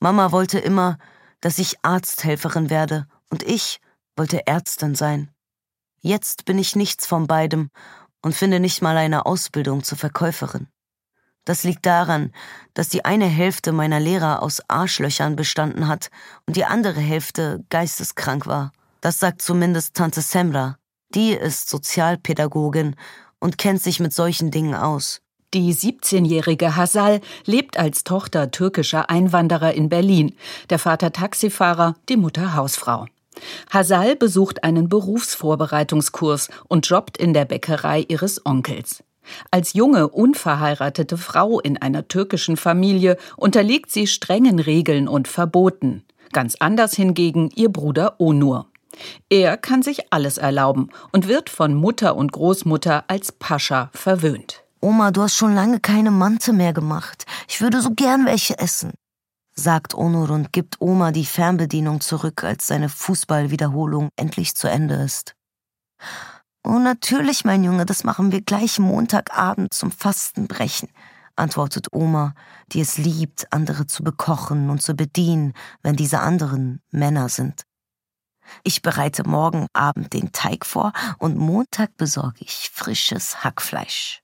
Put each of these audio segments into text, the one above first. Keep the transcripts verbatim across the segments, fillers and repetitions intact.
Mama wollte immer, dass ich Arzthelferin werde und ich wollte Ärztin sein. Jetzt bin ich nichts von beidem und finde nicht mal eine Ausbildung zur Verkäuferin. Das liegt daran, dass die eine Hälfte meiner Lehrer aus Arschlöchern bestanden hat und die andere Hälfte geisteskrank war. Das sagt zumindest Tante Semra. Die ist Sozialpädagogin und kennt sich mit solchen Dingen aus. Die siebzehnjährige Hazal lebt als Tochter türkischer Einwanderer in Berlin. Der Vater Taxifahrer, die Mutter Hausfrau. Hazal besucht einen Berufsvorbereitungskurs und jobbt in der Bäckerei ihres Onkels. Als junge, unverheiratete Frau in einer türkischen Familie unterliegt sie strengen Regeln und Verboten. Ganz anders hingegen ihr Bruder Onur. Er kann sich alles erlauben und wird von Mutter und Großmutter als Pascha verwöhnt. Oma, du hast schon lange keine Mante mehr gemacht. Ich würde so gern welche essen, sagt Onur und gibt Oma die Fernbedienung zurück, als seine Fußballwiederholung endlich zu Ende ist. Oh, natürlich, mein Junge, das machen wir gleich Montagabend zum Fastenbrechen, antwortet Oma, die es liebt, andere zu bekochen und zu bedienen, wenn diese anderen Männer sind. Ich bereite morgen Abend den Teig vor und Montag besorge ich frisches Hackfleisch.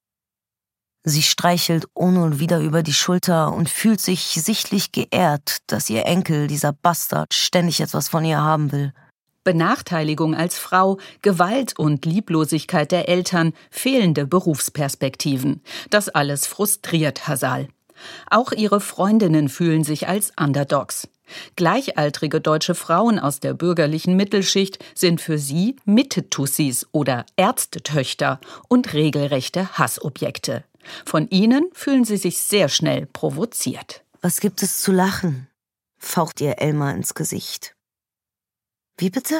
Sie streichelt Onur wieder über die Schulter und fühlt sich sichtlich geehrt, dass ihr Enkel, dieser Bastard, ständig etwas von ihr haben will. Benachteiligung als Frau, Gewalt und Lieblosigkeit der Eltern, fehlende Berufsperspektiven. Das alles frustriert Hazal. Auch ihre Freundinnen fühlen sich als Underdogs. Gleichaltrige deutsche Frauen aus der bürgerlichen Mittelschicht sind für sie Mitte-Tussis oder Ärztetöchter und regelrechte Hassobjekte. Von ihnen fühlen sie sich sehr schnell provoziert. Was gibt es zu lachen? Faucht ihr Elmar ins Gesicht. Wie bitte?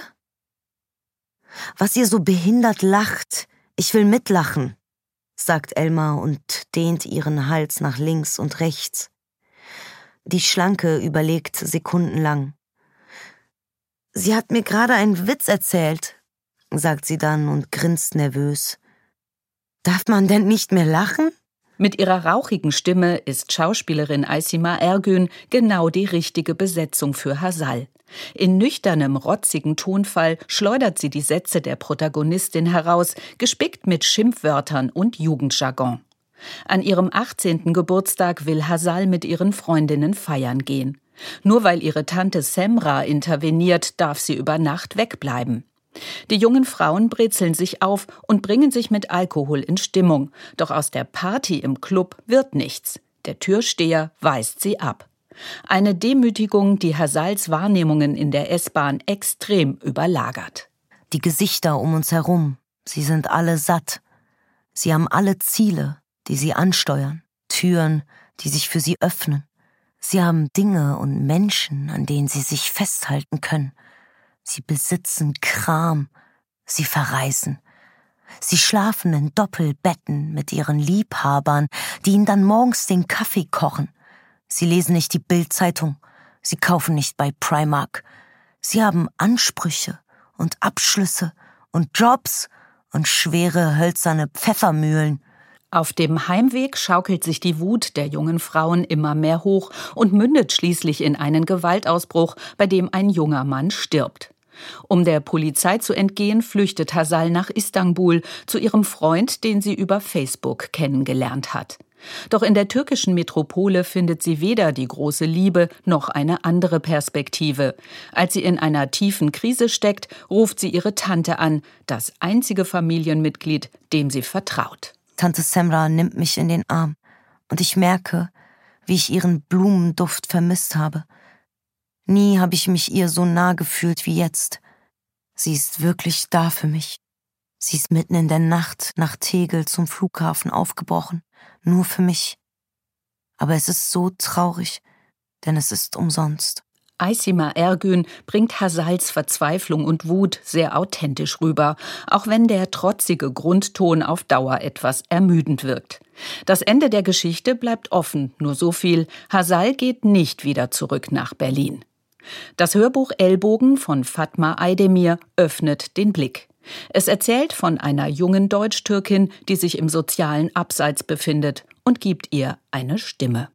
Was ihr so behindert lacht, ich will mitlachen, sagt Elmar und dehnt ihren Hals nach links und rechts. Die Schlanke überlegt sekundenlang. Sie hat mir gerade einen Witz erzählt, sagt sie dann und grinst nervös. Darf man denn nicht mehr lachen? Mit ihrer rauchigen Stimme ist Schauspielerin Aysima Ergün genau die richtige Besetzung für Hazal. In nüchternem, rotzigen Tonfall schleudert sie die Sätze der Protagonistin heraus, gespickt mit Schimpfwörtern und Jugendjargon. An ihrem achtzehnten Geburtstag will Hazal mit ihren Freundinnen feiern gehen. Nur weil ihre Tante Semra interveniert, darf sie über Nacht wegbleiben. Die jungen Frauen brezeln sich auf und bringen sich mit Alkohol in Stimmung. Doch aus der Party im Club wird nichts. Der Türsteher weist sie ab. Eine Demütigung, die Hazals Wahrnehmungen in der S-Bahn extrem überlagert. Die Gesichter um uns herum, sie sind alle satt. Sie haben alle Ziele, die sie ansteuern, Türen, die sich für sie öffnen. Sie haben Dinge und Menschen, an denen sie sich festhalten können. Sie besitzen Kram, sie verreisen. Sie schlafen in Doppelbetten mit ihren Liebhabern, die ihnen dann morgens den Kaffee kochen. Sie lesen nicht die Bild-Zeitung, sie kaufen nicht bei Primark. Sie haben Ansprüche und Abschlüsse und Jobs und schwere hölzerne Pfeffermühlen. Auf dem Heimweg schaukelt sich die Wut der jungen Frauen immer mehr hoch und mündet schließlich in einen Gewaltausbruch, bei dem ein junger Mann stirbt. Um der Polizei zu entgehen, flüchtet Hazal nach Istanbul zu ihrem Freund, den sie über Facebook kennengelernt hat. Doch in der türkischen Metropole findet sie weder die große Liebe noch eine andere Perspektive. Als sie in einer tiefen Krise steckt, ruft sie ihre Tante an, das einzige Familienmitglied, dem sie vertraut. Tante Semra nimmt mich in den Arm und ich merke, wie ich ihren Blumenduft vermisst habe. Nie habe ich mich ihr so nah gefühlt wie jetzt. Sie ist wirklich da für mich. Sie ist mitten in der Nacht nach Tegel zum Flughafen aufgebrochen, nur für mich. Aber es ist so traurig, denn es ist umsonst. Aysima Ergün bringt Hazals Verzweiflung und Wut sehr authentisch rüber, auch wenn der trotzige Grundton auf Dauer etwas ermüdend wirkt. Das Ende der Geschichte bleibt offen, nur so viel: Hazal geht nicht wieder zurück nach Berlin. Das Hörbuch Ellbogen von Fatma Aydemir öffnet den Blick. Es erzählt von einer jungen Deutsch-Türkin, die sich im sozialen Abseits befindet, und gibt ihr eine Stimme.